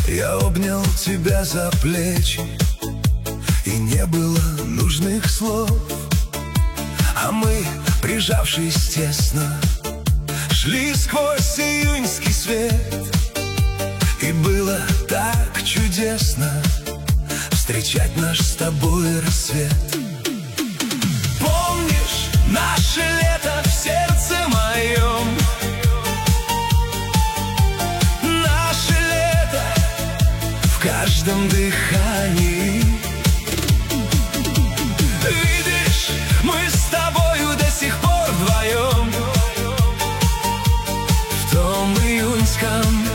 Я обнял тебя за плечи, и не было нужных слов, а мы, прижавшись тесно, шли сквозь июньский свет. И было так чудесно встречать наш с тобой рассвет. Помнишь наше лето в сердце моем? Наше лето в каждом дыхании. Видишь, мы с тобою до сих пор вдвоем в том июньском